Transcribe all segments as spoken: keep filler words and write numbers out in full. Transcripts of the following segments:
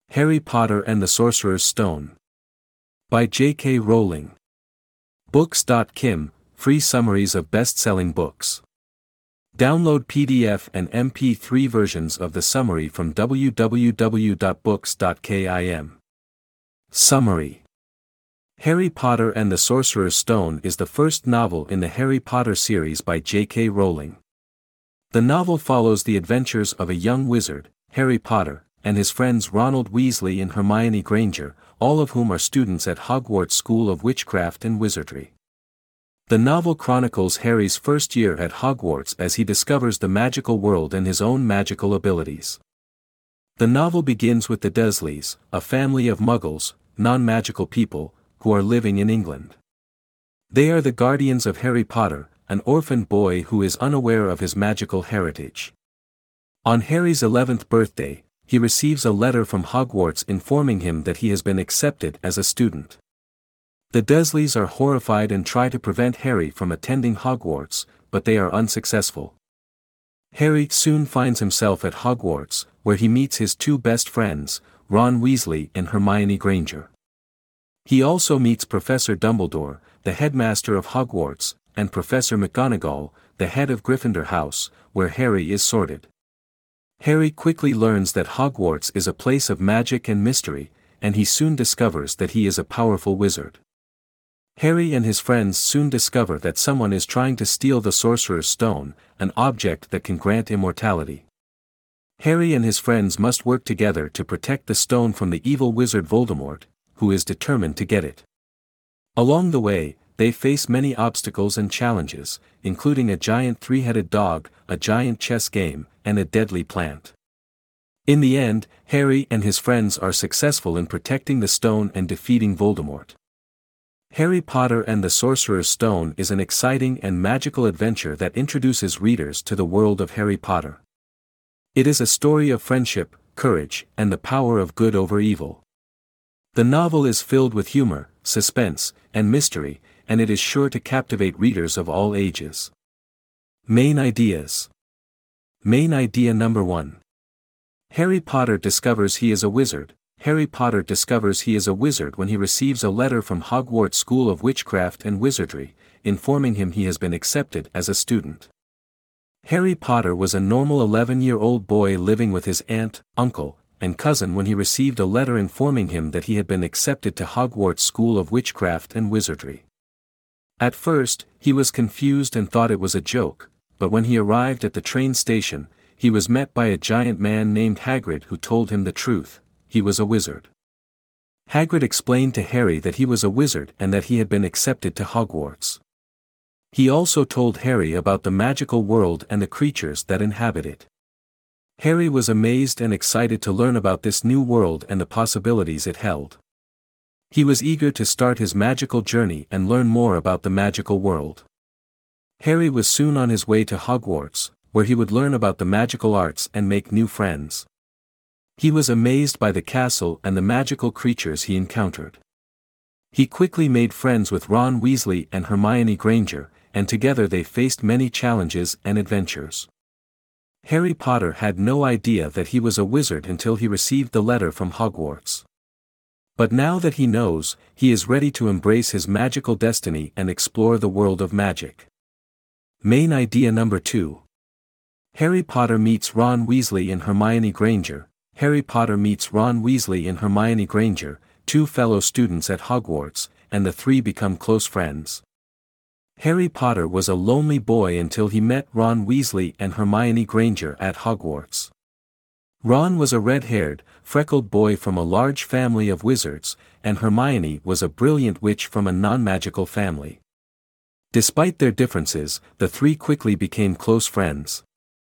Harry Potter and the Sorcerer's Stone. By J K Rowling. Books dot com, free summaries of best-selling books. Download P D F and M P three versions of the summary from w w w dot books dot com. Summary. Harry Potter and the Sorcerer's Stone is the first novel in the Harry Potter series by J K Rowling. The novel follows the adventures of a young wizard, Harry Potter, and his friends Ronald Weasley and Hermione Granger, all of whom are students at Hogwarts School of Witchcraft and Wizardry. The novel chronicles Harry's first year at Hogwarts as he discovers the magical world and his own magical abilities. The novel begins with the Dursleys, a family of Muggles, non-magical people, who are living in England. They are the guardians of Harry Potter, an orphaned boy who is unaware of his magical heritage. On Harry's eleventh birthday, he receives a letter from Hogwarts informing him that he has been accepted as a student. The Dursleys are horrified and try to prevent Harry from attending Hogwarts, but they are unsuccessful. Harry soon finds himself at Hogwarts, where he meets his two best friends, Ron Weasley and Hermione Granger. He also meets Professor Dumbledore, the headmaster of Hogwarts, and Professor McGonagall, the head of Gryffindor House, where Harry is sorted. Harry quickly learns that Hogwarts is a place of magic and mystery, and he soon discovers that he is a powerful wizard. Harry and his friends soon discover that someone is trying to steal the Sorcerer's Stone, an object that can grant immortality. Harry and his friends must work together to protect the stone from the evil wizard Voldemort, who is determined to get it. Along the way, they face many obstacles and challenges, including a giant three-headed dog, a giant chess game, and a deadly plant. In the end, Harry and his friends are successful in protecting the stone and defeating Voldemort. Harry Potter and the Sorcerer's Stone is an exciting and magical adventure that introduces readers to the world of Harry Potter. It is a story of friendship, courage, and the power of good over evil. The novel is filled with humor, suspense, and mystery, and it is sure to captivate readers of all ages. Main ideas. Main idea number one. Harry Potter discovers he is a wizard. Harry Potter discovers he is a wizard when he receives a letter from Hogwarts School of Witchcraft and Wizardry, informing him he has been accepted as a student. Harry Potter was a normal eleven-year-old boy living with his aunt, uncle, and cousin when he received a letter informing him that he had been accepted to Hogwarts School of Witchcraft and Wizardry. At first, he was confused and thought it was a joke, but when he arrived at the train station, he was met by a giant man named Hagrid who told him the truth: he was a wizard. Hagrid explained to Harry that he was a wizard and that he had been accepted to Hogwarts. He also told Harry about the magical world and the creatures that inhabit it. Harry was amazed and excited to learn about this new world and the possibilities it held. He was eager to start his magical journey and learn more about the magical world. Harry was soon on his way to Hogwarts, where he would learn about the magical arts and make new friends. He was amazed by the castle and the magical creatures he encountered. He quickly made friends with Ron Weasley and Hermione Granger, and together they faced many challenges and adventures. Harry Potter had no idea that he was a wizard until he received the letter from Hogwarts. But now that he knows, he is ready to embrace his magical destiny and explore the world of magic. Main idea number two. Harry Potter meets Ron Weasley and Hermione Granger. Harry Potter meets Ron Weasley and Hermione Granger, two fellow students at Hogwarts, and the three become close friends. Harry Potter was a lonely boy until he met Ron Weasley and Hermione Granger at Hogwarts. Ron was a red-haired, freckled boy from a large family of wizards, and Hermione was a brilliant witch from a non-magical family. Despite their differences, the three quickly became close friends.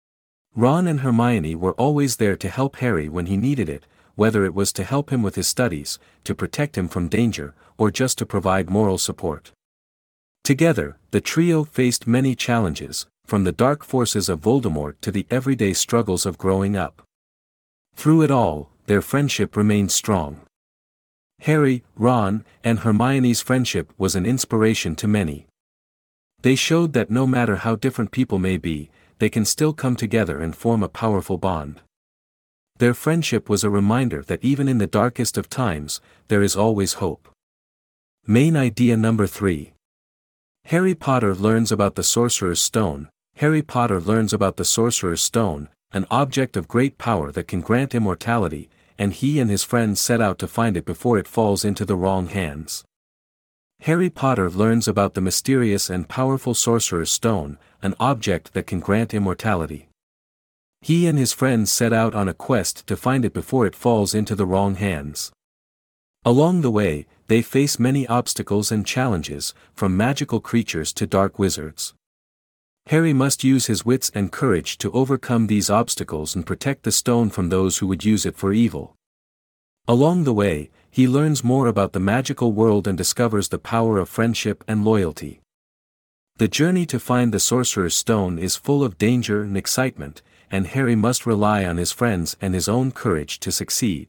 Ron and Hermione were always there to help Harry when he needed it, whether it was to help him with his studies, to protect him from danger, or just to provide moral support. Together, the trio faced many challenges, from the dark forces of Voldemort to the everyday struggles of growing up. Through it all, their friendship remained strong. Harry, Ron, and Hermione's friendship was an inspiration to many. They showed that no matter how different people may be, they can still come together and form a powerful bond. Their friendship was a reminder that even in the darkest of times, there is always hope. Main idea number three. Harry Potter learns about the Sorcerer's Stone. Harry Potter learns about the Sorcerer's Stone, an object of great power that can grant immortality, and he and his friends set out to find it before it falls into the wrong hands. Harry Potter learns about the mysterious and powerful Sorcerer's Stone, an object that can grant immortality. He and his friends set out on a quest to find it before it falls into the wrong hands. Along the way, they face many obstacles and challenges, from magical creatures to dark wizards. Harry must use his wits and courage to overcome these obstacles and protect the stone from those who would use it for evil. Along the way, he learns more about the magical world and discovers the power of friendship and loyalty. The journey to find the Sorcerer's Stone is full of danger and excitement, and Harry must rely on his friends and his own courage to succeed.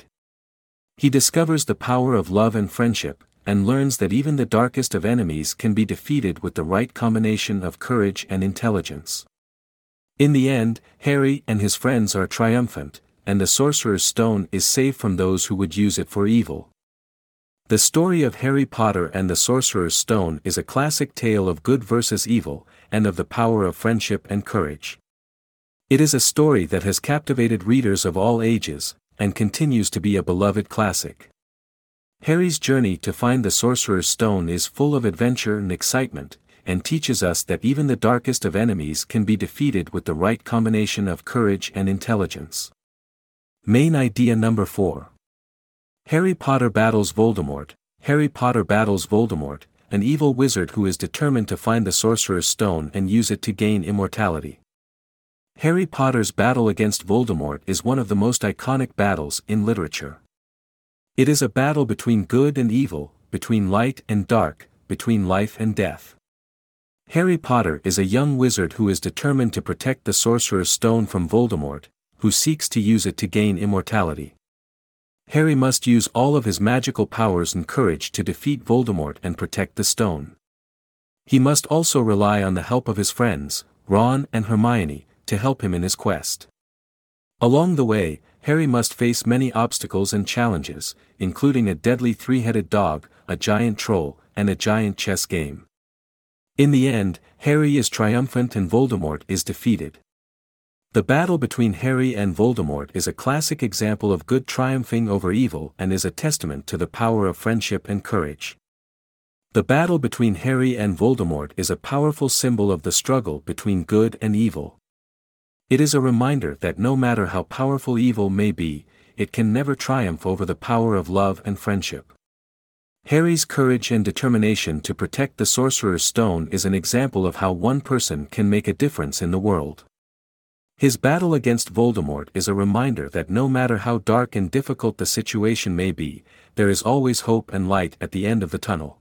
He discovers the power of love and friendship, and learns that even the darkest of enemies can be defeated with the right combination of courage and intelligence. In the end, Harry and his friends are triumphant, and the Sorcerer's Stone is saved from those who would use it for evil. The story of Harry Potter and the Sorcerer's Stone is a classic tale of good versus evil, and of the power of friendship and courage. It is a story that has captivated readers of all ages, and continues to be a beloved classic. Harry's journey to find the Sorcerer's Stone is full of adventure and excitement, and teaches us that even the darkest of enemies can be defeated with the right combination of courage and intelligence. Main idea number four. Harry Potter battles Voldemort. Harry Potter battles Voldemort, an evil wizard who is determined to find the Sorcerer's Stone and use it to gain immortality. Harry Potter's battle against Voldemort is one of the most iconic battles in literature. It is a battle between good and evil, between light and dark, between life and death. Harry Potter is a young wizard who is determined to protect the Sorcerer's Stone from Voldemort, who seeks to use it to gain immortality. Harry must use all of his magical powers and courage to defeat Voldemort and protect the stone. He must also rely on the help of his friends, Ron and Hermione, to help him in his quest. Along the way, Harry must face many obstacles and challenges, including a deadly three-headed dog, a giant troll, and a giant chess game. In the end, Harry is triumphant and Voldemort is defeated. The battle between Harry and Voldemort is a classic example of good triumphing over evil and is a testament to the power of friendship and courage. The battle between Harry and Voldemort is a powerful symbol of the struggle between good and evil. It is a reminder that no matter how powerful evil may be, it can never triumph over the power of love and friendship. Harry's courage and determination to protect the Sorcerer's Stone is an example of how one person can make a difference in the world. His battle against Voldemort is a reminder that no matter how dark and difficult the situation may be, there is always hope and light at the end of the tunnel.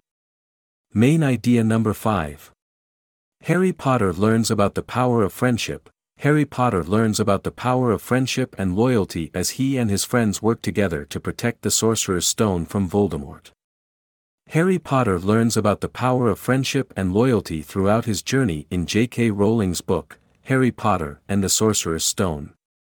Main idea number five. Harry Potter learns about the power of friendship. Harry Potter learns about the power of friendship and loyalty as he and his friends work together to protect the Sorcerer's Stone from Voldemort. Harry Potter learns about the power of friendship and loyalty throughout his journey in J K Rowling's book, Harry Potter and the Sorcerer's Stone.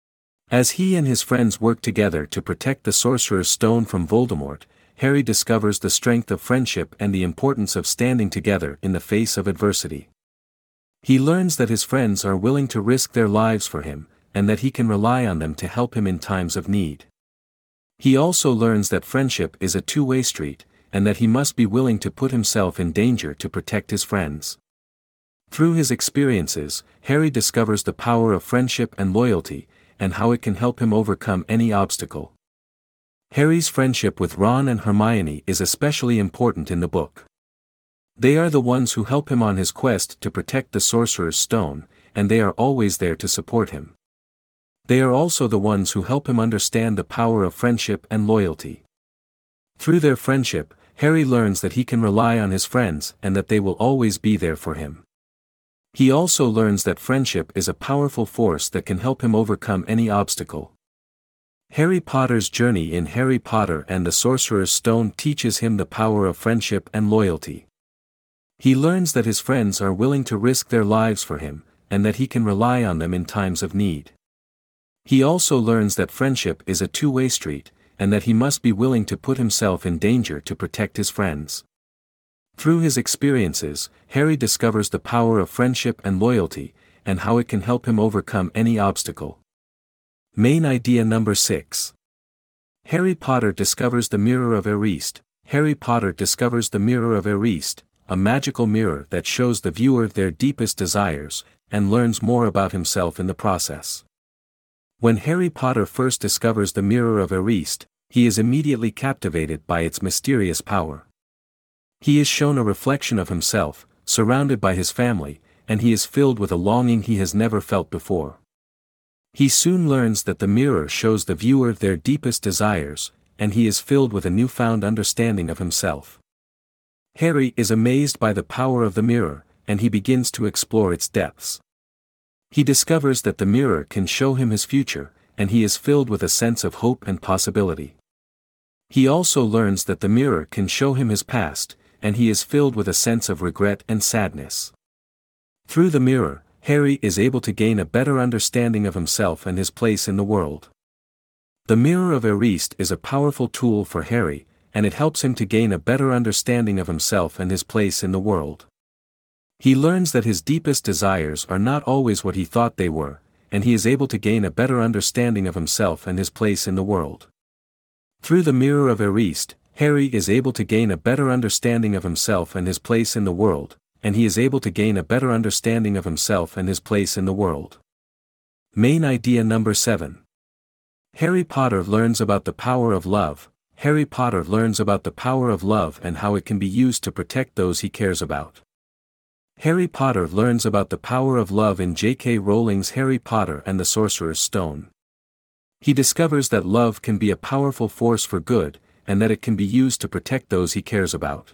As he and his friends work together to protect the Sorcerer's Stone from Voldemort, Harry discovers the strength of friendship and the importance of standing together in the face of adversity. He learns that his friends are willing to risk their lives for him, and that he can rely on them to help him in times of need. He also learns that friendship is a two-way street, and that he must be willing to put himself in danger to protect his friends. Through his experiences, Harry discovers the power of friendship and loyalty, and how it can help him overcome any obstacle. Harry's friendship with Ron and Hermione is especially important in the book. They are the ones who help him on his quest to protect the Sorcerer's Stone, and they are always there to support him. They are also the ones who help him understand the power of friendship and loyalty. Through their friendship, Harry learns that he can rely on his friends and that they will always be there for him. He also learns that friendship is a powerful force that can help him overcome any obstacle. Harry Potter's journey in Harry Potter and the Sorcerer's Stone teaches him the power of friendship and loyalty. He learns that his friends are willing to risk their lives for him, and that he can rely on them in times of need. He also learns that friendship is a two-way street, and that he must be willing to put himself in danger to protect his friends. Through his experiences, Harry discovers the power of friendship and loyalty, and how it can help him overcome any obstacle. Main idea number six. Harry Potter discovers the Mirror of Erised. Harry Potter discovers the Mirror of Erised, a magical mirror that shows the viewer their deepest desires, and learns more about himself in the process. When Harry Potter first discovers the Mirror of Erised, he is immediately captivated by its mysterious power. He is shown a reflection of himself, surrounded by his family, and he is filled with a longing he has never felt before. He soon learns that the mirror shows the viewer their deepest desires, and he is filled with a newfound understanding of himself. Harry is amazed by the power of the mirror, and he begins to explore its depths. He discovers that the mirror can show him his future, and he is filled with a sense of hope and possibility. He also learns that the mirror can show him his past, and he is filled with a sense of regret and sadness. Through the mirror, Harry is able to gain a better understanding of himself and his place in the world. The Mirror of Erised is a powerful tool for Harry, and it helps him to gain a better understanding of himself and his place in the world. He learns that his deepest desires are not always what he thought they were, and he is able to gain a better understanding of himself and his place in the world. Through the Mirror of Erised, Harry is able to gain a better understanding of himself and his place in the world, and he is able to gain a better understanding of himself and his place in the world. Main idea number seven. Harry Potter learns about the power of love. Harry Potter learns about the power of love and how it can be used to protect those he cares about. Harry Potter learns about the power of love in J K Rowling's Harry Potter and the Sorcerer's Stone. He discovers that love can be a powerful force for good, and that it can be used to protect those he cares about.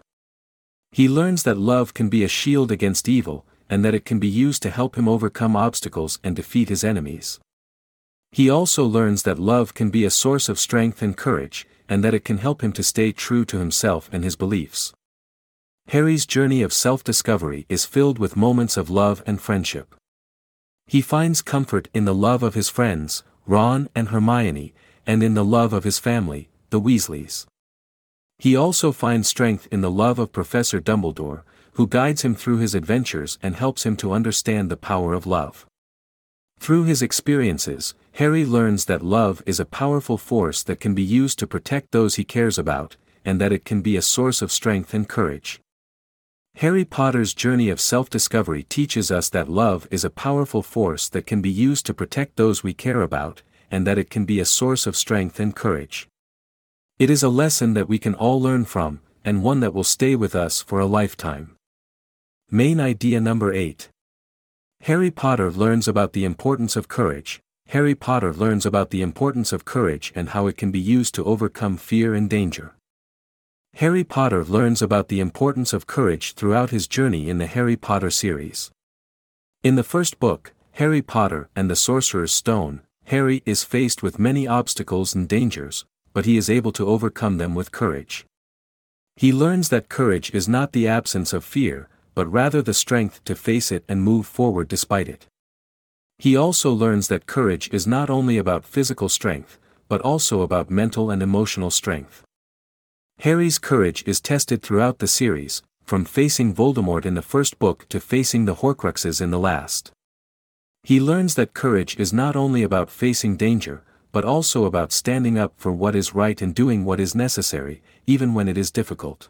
He learns that love can be a shield against evil, and that it can be used to help him overcome obstacles and defeat his enemies. He also learns that love can be a source of strength and courage, and that it can help him to stay true to himself and his beliefs. Harry's journey of self-discovery is filled with moments of love and friendship. He finds comfort in the love of his friends, Ron and Hermione, and in the love of his family, the Weasleys. He also finds strength in the love of Professor Dumbledore, who guides him through his adventures and helps him to understand the power of love. Through his experiences, Harry learns that love is a powerful force that can be used to protect those he cares about, and that it can be a source of strength and courage. Harry Potter's journey of self-discovery teaches us that love is a powerful force that can be used to protect those we care about, and that it can be a source of strength and courage. It is a lesson that we can all learn from, and one that will stay with us for a lifetime. Main idea number eight. Harry Potter learns about the importance of courage. Harry Potter learns about the importance of courage and how it can be used to overcome fear and danger. Harry Potter learns about the importance of courage throughout his journey in the Harry Potter series. In the first book, Harry Potter and the Sorcerer's Stone, Harry is faced with many obstacles and dangers, but he is able to overcome them with courage. He learns that courage is not the absence of fear, but rather the strength to face it and move forward despite it. He also learns that courage is not only about physical strength, but also about mental and emotional strength. Harry's courage is tested throughout the series, from facing Voldemort in the first book to facing the Horcruxes in the last. He learns that courage is not only about facing danger, but also about standing up for what is right and doing what is necessary, even when it is difficult.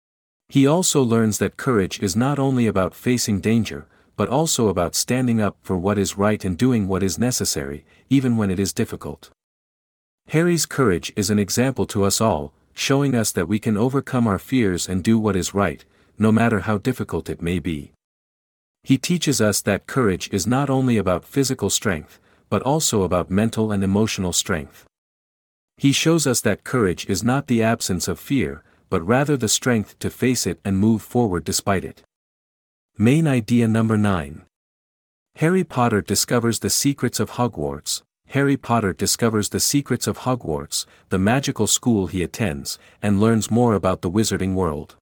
He also learns that courage is not only about facing danger, but also about standing up for what is right and doing what is necessary, even when it is difficult. Harry's courage is an example to us all, showing us that we can overcome our fears and do what is right, no matter how difficult it may be. He teaches us that courage is not only about physical strength, but also about mental and emotional strength. He shows us that courage is not the absence of fear, but rather the strength to face it and move forward despite it. Main idea number nine. Harry Potter discovers the secrets of Hogwarts. Harry Potter discovers the secrets of Hogwarts, the magical school he attends, and learns more about the wizarding world.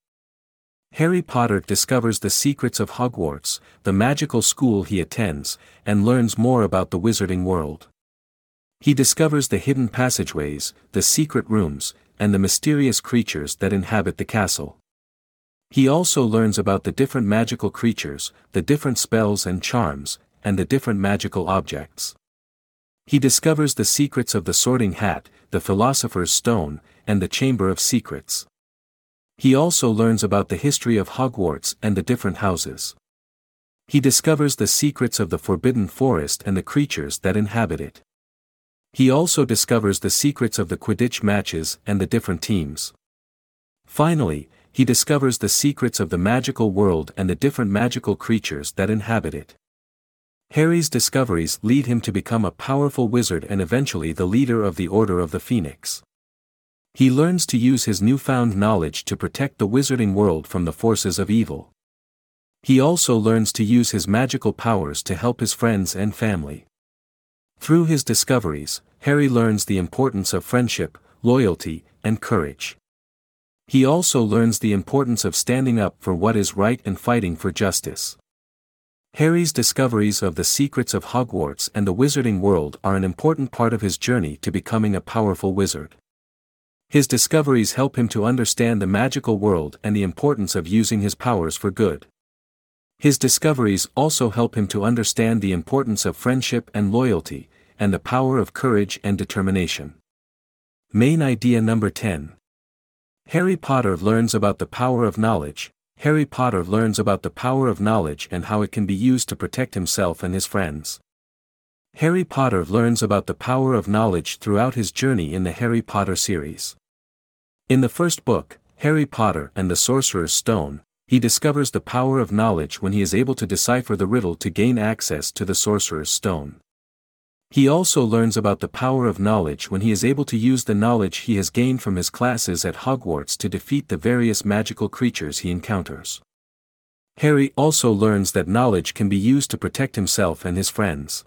Harry Potter discovers the secrets of Hogwarts, the magical school he attends, and learns more about the wizarding world. He discovers the hidden passageways, the secret rooms, and the mysterious creatures that inhabit the castle. He also learns about the different magical creatures, the different spells and charms, and the different magical objects. He discovers the secrets of the Sorting Hat, the Philosopher's Stone, and the Chamber of Secrets. He also learns about the history of Hogwarts and the different houses. He discovers the secrets of the Forbidden Forest and the creatures that inhabit it. He also discovers the secrets of the Quidditch matches and the different teams. Finally, he discovers the secrets of the magical world and the different magical creatures that inhabit it. Harry's discoveries lead him to become a powerful wizard and eventually the leader of the Order of the Phoenix. He learns to use his newfound knowledge to protect the wizarding world from the forces of evil. He also learns to use his magical powers to help his friends and family. Through his discoveries, Harry learns the importance of friendship, loyalty, and courage. He also learns the importance of standing up for what is right and fighting for justice. Harry's discoveries of the secrets of Hogwarts and the wizarding world are an important part of his journey to becoming a powerful wizard. His discoveries help him to understand the magical world and the importance of using his powers for good. His discoveries also help him to understand the importance of friendship and loyalty, and the power of courage and determination. Main idea number ten. Harry Potter learns about the power of knowledge. Harry Potter learns about the power of knowledge and how it can be used to protect himself and his friends. Harry Potter learns about the power of knowledge throughout his journey in the Harry Potter series. In the first book, Harry Potter and the Sorcerer's Stone, he discovers the power of knowledge when he is able to decipher the riddle to gain access to the Sorcerer's Stone. He also learns about the power of knowledge when he is able to use the knowledge he has gained from his classes at Hogwarts to defeat the various magical creatures he encounters. Harry also learns that knowledge can be used to protect himself and his friends.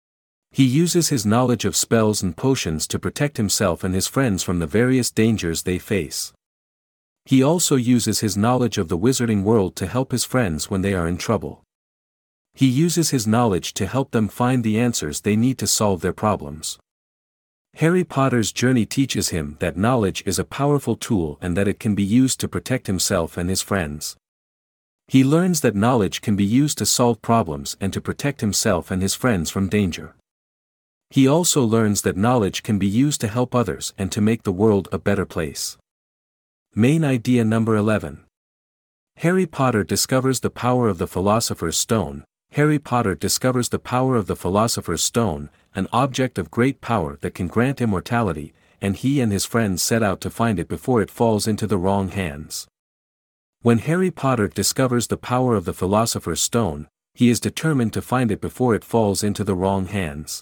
He uses his knowledge of spells and potions to protect himself and his friends from the various dangers they face. He also uses his knowledge of the wizarding world to help his friends when they are in trouble. He uses his knowledge to help them find the answers they need to solve their problems. Harry Potter's journey teaches him that knowledge is a powerful tool and that it can be used to protect himself and his friends. He learns that knowledge can be used to solve problems and to protect himself and his friends from danger. He also learns that knowledge can be used to help others and to make the world a better place. Main idea number eleven. Harry Potter discovers the power of the Philosopher's Stone. Harry Potter discovers the power of the Philosopher's Stone, an object of great power that can grant immortality, and he and his friends set out to find it before it falls into the wrong hands. When Harry Potter discovers the power of the Philosopher's Stone, he is determined to find it before it falls into the wrong hands.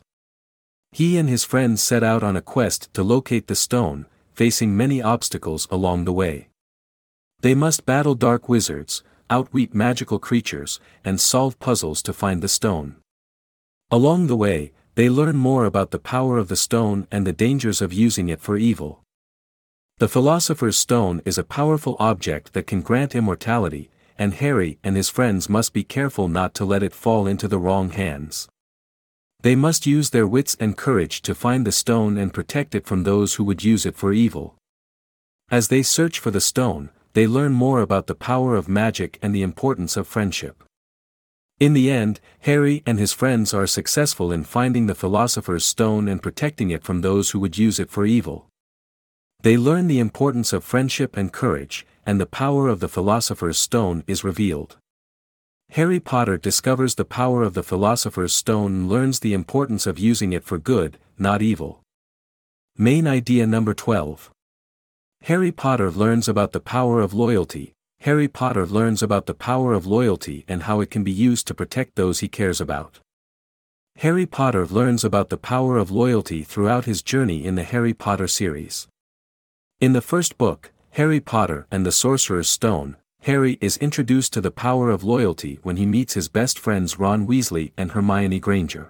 He and his friends set out on a quest to locate the stone, facing many obstacles along the way. They must battle dark wizards, outwit magical creatures, and solve puzzles to find the stone. Along the way, they learn more about the power of the stone and the dangers of using it for evil. The Philosopher's Stone is a powerful object that can grant immortality, and Harry and his friends must be careful not to let it fall into the wrong hands. They must use their wits and courage to find the stone and protect it from those who would use it for evil. As they search for the stone, they learn more about the power of magic and the importance of friendship. In the end, Harry and his friends are successful in finding the Philosopher's Stone and protecting it from those who would use it for evil. They learn the importance of friendship and courage, and the power of the Philosopher's Stone is revealed. Harry Potter discovers the power of the Philosopher's Stone and learns the importance of using it for good, not evil. Main idea number twelve. Harry Potter learns about the power of loyalty. Harry Potter learns about the power of loyalty and how it can be used to protect those he cares about. Harry Potter learns about the power of loyalty throughout his journey in the Harry Potter series. In the first book, Harry Potter and the Sorcerer's Stone, Harry is introduced to the power of loyalty when he meets his best friends Ron Weasley and Hermione Granger.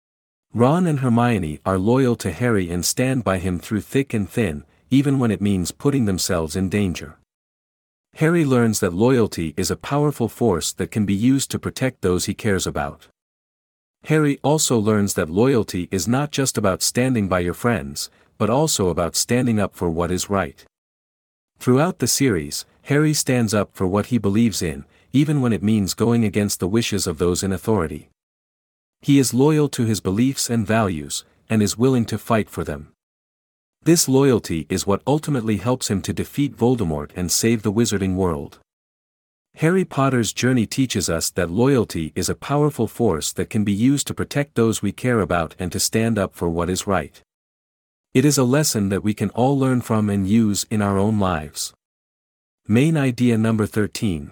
Ron and Hermione are loyal to Harry and stand by him through thick and thin, even when it means putting themselves in danger. Harry learns that loyalty is a powerful force that can be used to protect those he cares about. Harry also learns that loyalty is not just about standing by your friends, but also about standing up for what is right. Throughout the series, Harry stands up for what he believes in, even when it means going against the wishes of those in authority. He is loyal to his beliefs and values, and is willing to fight for them. This loyalty is what ultimately helps him to defeat Voldemort and save the wizarding world. Harry Potter's journey teaches us that loyalty is a powerful force that can be used to protect those we care about and to stand up for what is right. It is a lesson that we can all learn from and use in our own lives. Main idea number thirteen.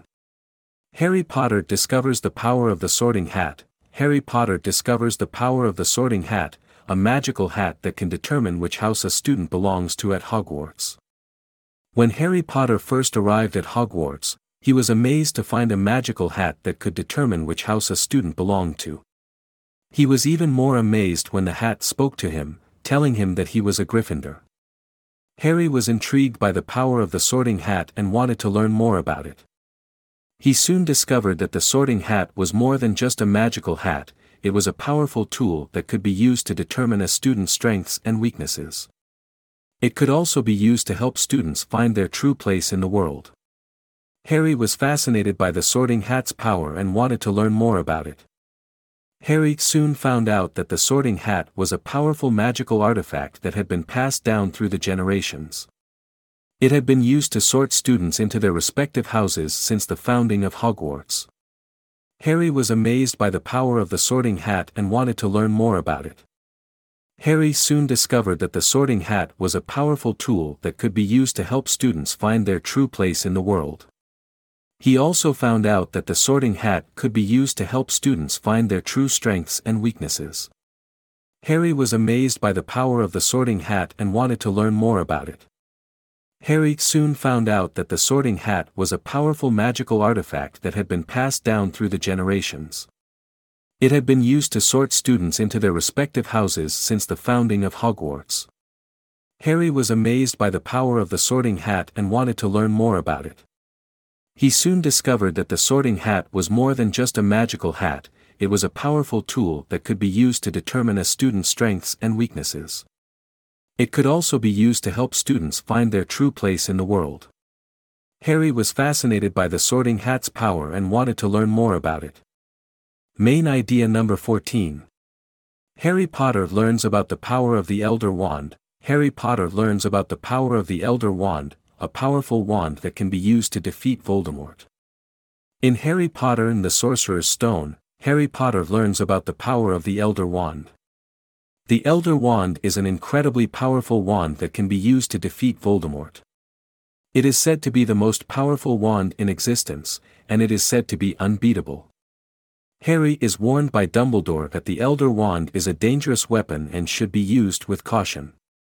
Harry Potter discovers the power of the Sorting Hat. Harry Potter discovers the power of the Sorting Hat, a magical hat that can determine which house a student belongs to at Hogwarts. When Harry Potter first arrived at Hogwarts, he was amazed to find a magical hat that could determine which house a student belonged to. He was even more amazed when the hat spoke to him, telling him that he was a Gryffindor. Harry was intrigued by the power of the Sorting Hat and wanted to learn more about it. He soon discovered that the Sorting Hat was more than just a magical hat, it was a powerful tool that could be used to determine a student's strengths and weaknesses. It could also be used to help students find their true place in the world. Harry was fascinated by the Sorting Hat's power and wanted to learn more about it. Harry soon found out that the Sorting Hat was a powerful magical artifact that had been passed down through the generations. It had been used to sort students into their respective houses since the founding of Hogwarts. Harry was amazed by the power of the Sorting Hat and wanted to learn more about it. Harry soon discovered that the Sorting Hat was a powerful tool that could be used to help students find their true place in the world. He also found out that the Sorting Hat could be used to help students find their true strengths and weaknesses. Harry was amazed by the power of the Sorting Hat and wanted to learn more about it. Harry soon found out that the Sorting Hat was a powerful magical artifact that had been passed down through the generations. It had been used to sort students into their respective houses since the founding of Hogwarts. Harry was amazed by the power of the Sorting Hat and wanted to learn more about it. He soon discovered that the Sorting Hat was more than just a magical hat, it was a powerful tool that could be used to determine a student's strengths and weaknesses. It could also be used to help students find their true place in the world. Harry was fascinated by the Sorting Hat's power and wanted to learn more about it. Main idea number fourteen. Harry Potter learns about the power of the Elder Wand. Harry Potter learns about the power of the Elder Wand, a powerful wand that can be used to defeat Voldemort. In Harry Potter and the Sorcerer's Stone, Harry Potter learns about the power of the Elder Wand. The Elder Wand is an incredibly powerful wand that can be used to defeat Voldemort. It is said to be the most powerful wand in existence, and it is said to be unbeatable. Harry is warned by Dumbledore that the Elder Wand is a dangerous weapon and should be used with caution.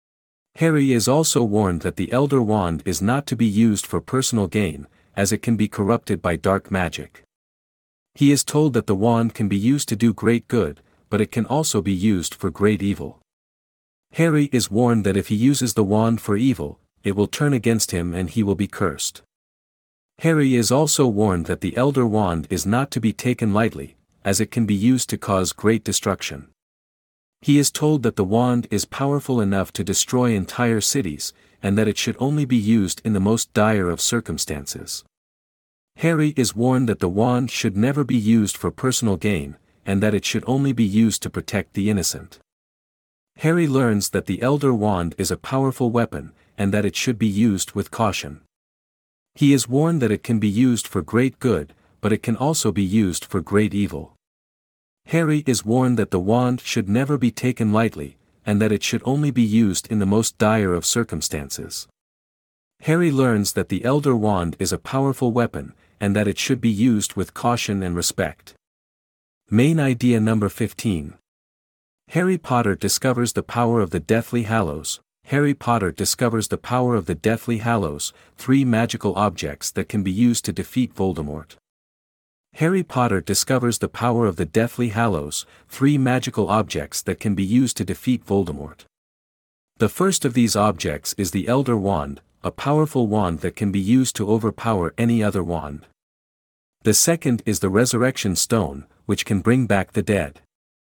Harry is also warned that the Elder Wand is not to be used for personal gain, as it can be corrupted by dark magic. He is told that the wand can be used to do great good, but it can also be used for great evil. Harry is warned that if he uses the wand for evil, it will turn against him and he will be cursed. Harry is also warned that the Elder Wand is not to be taken lightly, as it can be used to cause great destruction. He is told that the wand is powerful enough to destroy entire cities, and that it should only be used in the most dire of circumstances. Harry is warned that the wand should never be used for personal gain, and that it should only be used to protect the innocent. Harry learns that the Elder Wand is a powerful weapon, and that it should be used with caution. He is warned that it can be used for great good, but it can also be used for great evil. Harry is warned that the wand should never be taken lightly, and that it should only be used in the most dire of circumstances. Harry learns that the Elder Wand is a powerful weapon, and that it should be used with caution and respect. Main idea number fifteen. Harry Potter discovers the power of the Deathly Hallows. Harry Potter discovers the power of the Deathly Hallows, three magical objects that can be used to defeat Voldemort. Harry Potter discovers the power of the Deathly Hallows, three magical objects that can be used to defeat Voldemort. The first of these objects is the Elder Wand, a powerful wand that can be used to overpower any other wand. The second is the Resurrection Stone, which can bring back the dead.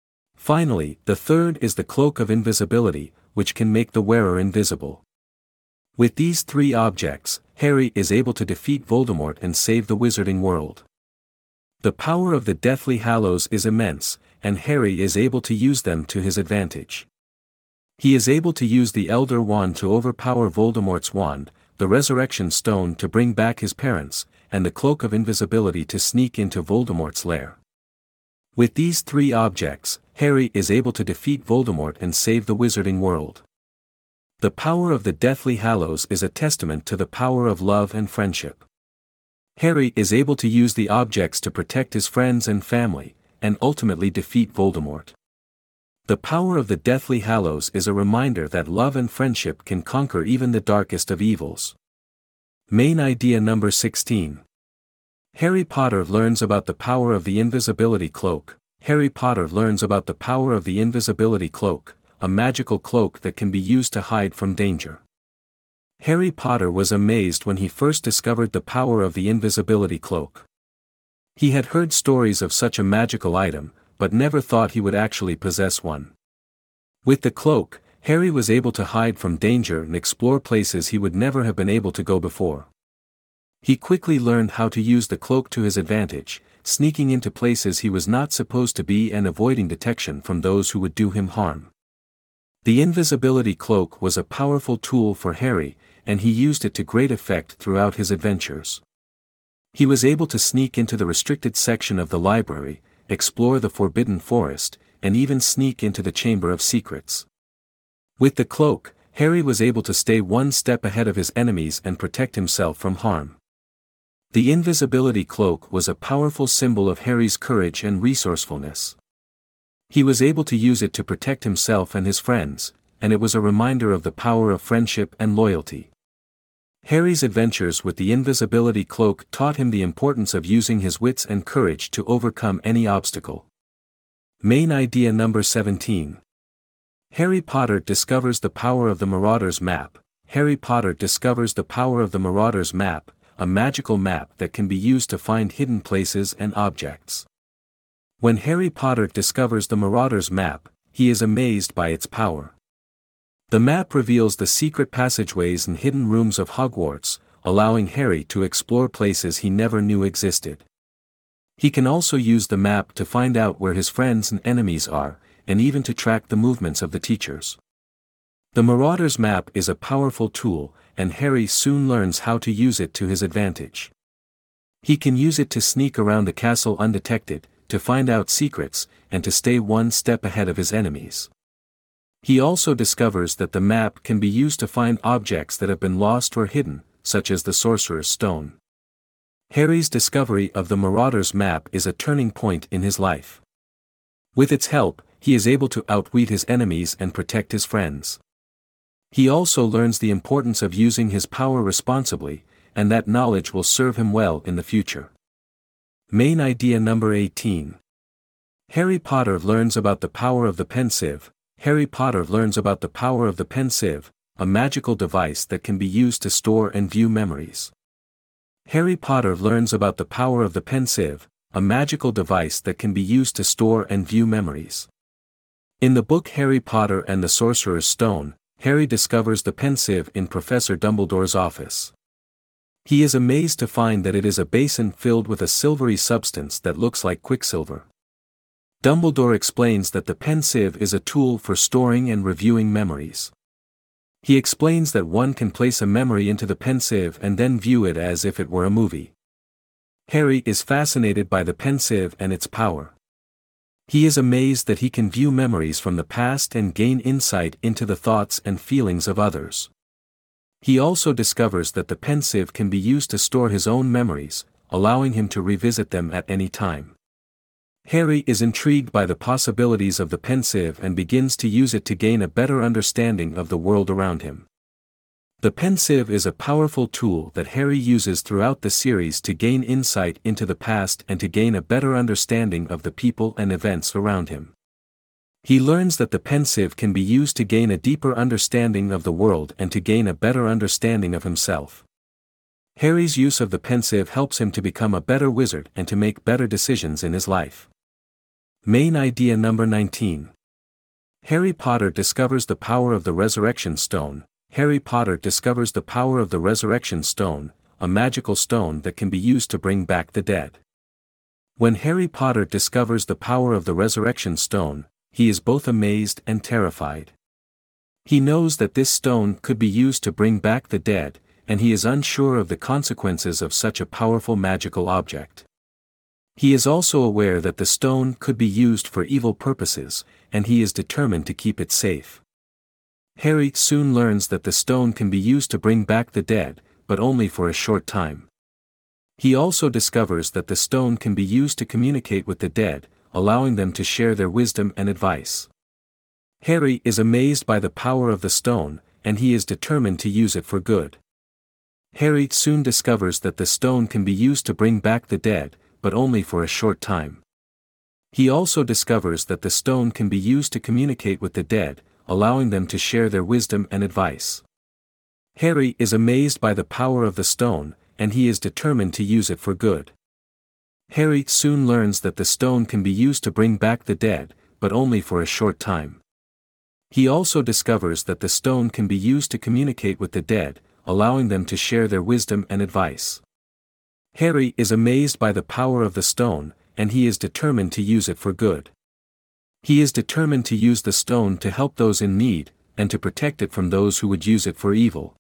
Finally, the third is the Cloak of Invisibility, which can make the wearer invisible. With these three objects, Harry is able to defeat Voldemort and save the wizarding world. The power of the Deathly Hallows is immense, and Harry is able to use them to his advantage. He is able to use the Elder Wand to overpower Voldemort's wand, the Resurrection Stone to bring back his parents, and the Cloak of Invisibility to sneak into Voldemort's lair. With these three objects, Harry is able to defeat Voldemort and save the wizarding world. The power of the Deathly Hallows is a testament to the power of love and friendship. Harry is able to use the objects to protect his friends and family, and ultimately defeat Voldemort. The power of the Deathly Hallows is a reminder that love and friendship can conquer even the darkest of evils. Main idea number sixteen. Harry Potter learns about the power of the Invisibility Cloak. Harry Potter learns about the power of the Invisibility Cloak, a magical cloak that can be used to hide from danger. Harry Potter was amazed when he first discovered the power of the Invisibility Cloak. He had heard stories of such a magical item, but never thought he would actually possess one. With the cloak, Harry was able to hide from danger and explore places he would never have been able to go before. He quickly learned how to use the cloak to his advantage, sneaking into places he was not supposed to be and avoiding detection from those who would do him harm. The Invisibility Cloak was a powerful tool for Harry, and he used it to great effect throughout his adventures. He was able to sneak into the restricted section of the library, explore the Forbidden Forest, and even sneak into the Chamber of Secrets. With the cloak, Harry was able to stay one step ahead of his enemies and protect himself from harm. The Invisibility Cloak was a powerful symbol of Harry's courage and resourcefulness. He was able to use it to protect himself and his friends, and it was a reminder of the power of friendship and loyalty. Harry's adventures with the Invisibility Cloak taught him the importance of using his wits and courage to overcome any obstacle. Main idea number seventeen. Harry Potter discovers the power of the Marauder's Map. Harry Potter discovers the power of the Marauder's Map, a magical map that can be used to find hidden places and objects. When Harry Potter discovers the Marauder's Map, he is amazed by its power. The map reveals the secret passageways and hidden rooms of Hogwarts, allowing Harry to explore places he never knew existed. He can also use the map to find out where his friends and enemies are, and even to track the movements of the teachers. The Marauder's Map is a powerful tool, and Harry soon learns how to use it to his advantage. He can use it to sneak around the castle undetected, to find out secrets, and to stay one step ahead of his enemies. He also discovers that the map can be used to find objects that have been lost or hidden, such as the Sorcerer's Stone. Harry's discovery of the Marauder's Map is a turning point in his life. With its help, he is able to outwit his enemies and protect his friends. He also learns the importance of using his power responsibly, and that knowledge will serve him well in the future. Main idea number eighteen. Harry Potter learns about the power of the Pensieve. Harry Potter learns about the power of the Pensieve, a magical device that can be used to store and view memories. Harry Potter learns about the power of the Pensieve, a magical device that can be used to store and view memories. In the book Harry Potter and the Sorcerer's Stone, Harry discovers the Pensieve in Professor Dumbledore's office. He is amazed to find that it is a basin filled with a silvery substance that looks like quicksilver. Dumbledore explains that the Pensieve is a tool for storing and reviewing memories. He explains that one can place a memory into the Pensieve and then view it as if it were a movie. Harry is fascinated by the Pensieve and its power. He is amazed that he can view memories from the past and gain insight into the thoughts and feelings of others. He also discovers that the Pensieve can be used to store his own memories, allowing him to revisit them at any time. Harry is intrigued by the possibilities of the Pensieve and begins to use it to gain a better understanding of the world around him. The Pensieve is a powerful tool that Harry uses throughout the series to gain insight into the past and to gain a better understanding of the people and events around him. He learns that the Pensieve can be used to gain a deeper understanding of the world and to gain a better understanding of himself. Harry's use of the Pensieve helps him to become a better wizard and to make better decisions in his life. Main idea number nineteen. Harry Potter discovers the power of the Resurrection Stone. Harry Potter discovers the power of the Resurrection Stone, a magical stone that can be used to bring back the dead. When Harry Potter discovers the power of the Resurrection Stone, he is both amazed and terrified. He knows that this stone could be used to bring back the dead, and he is unsure of the consequences of such a powerful magical object. He is also aware that the stone could be used for evil purposes, and he is determined to keep it safe. Harry soon learns that the stone can be used to bring back the dead, but only for a short time. He also discovers that the stone can be used to communicate with the dead, allowing them to share their wisdom and advice. Harry is amazed by the power of the stone, and he is determined to use it for good. Harry soon discovers that the stone can be used to bring back the dead, but only for a short time. He also discovers that the stone can be used to communicate with the dead, allowing them to share their wisdom and advice. Harry is amazed by the power of the stone, and he is determined to use it for good. Harry soon learns that the stone can be used to bring back the dead, but only for a short time. He also discovers that the stone can be used to communicate with the dead, allowing them to share their wisdom and advice. Harry is amazed by the power of the stone, and he is determined to use it for good. He is determined to use the stone to help those in need, and to protect it from those who would use it for evil.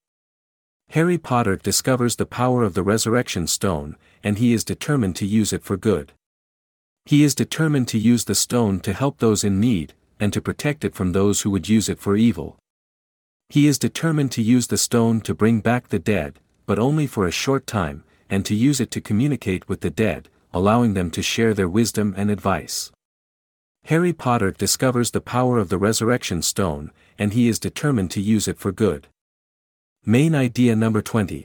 Harry Potter discovers the power of the Resurrection Stone, and he is determined to use it for good. He is determined to use the stone to help those in need, and to protect it from those who would use it for evil. He is determined to use the stone to bring back the dead, but only for a short time, and to use it to communicate with the dead, allowing them to share their wisdom and advice. Harry Potter discovers the power of the Resurrection Stone, and he is determined to use it for good. Main idea number twenty.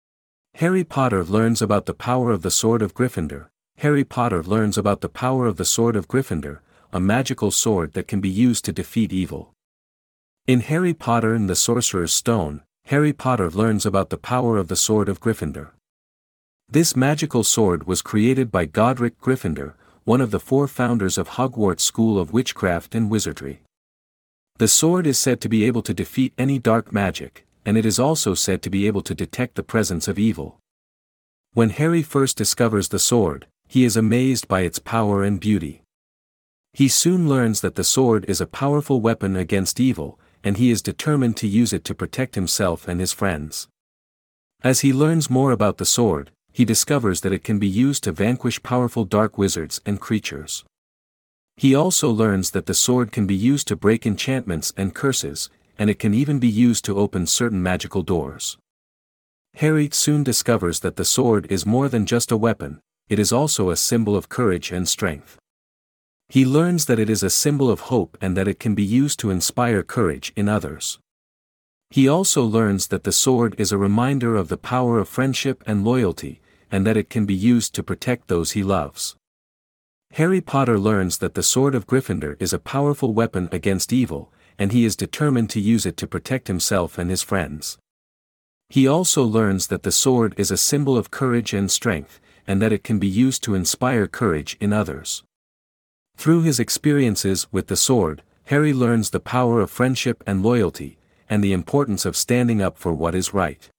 Harry Potter learns about the power of the Sword of Gryffindor. Harry Potter learns about the power of the Sword of Gryffindor, a magical sword that can be used to defeat evil. In Harry Potter and the Sorcerer's Stone, Harry Potter learns about the power of the Sword of Gryffindor. This magical sword was created by Godric Gryffindor, one of the four founders of Hogwarts School of Witchcraft and Wizardry. The sword is said to be able to defeat any dark magic, and it is also said to be able to detect the presence of evil. When Harry first discovers the sword, he is amazed by its power and beauty. He soon learns that the sword is a powerful weapon against evil, and he is determined to use it to protect himself and his friends. As he learns more about the sword, he discovers that it can be used to vanquish powerful dark wizards and creatures. He also learns that the sword can be used to break enchantments and curses, and it can even be used to open certain magical doors. Harry soon discovers that the sword is more than just a weapon, it is also a symbol of courage and strength. He learns that it is a symbol of hope and that it can be used to inspire courage in others. He also learns that the sword is a reminder of the power of friendship and loyalty, and that it can be used to protect those he loves. Harry Potter learns that the Sword of Gryffindor is a powerful weapon against evil, and he is determined to use it to protect himself and his friends. He also learns that the sword is a symbol of courage and strength, and that it can be used to inspire courage in others. Through his experiences with the sword, Harry learns the power of friendship and loyalty, and the importance of standing up for what is right.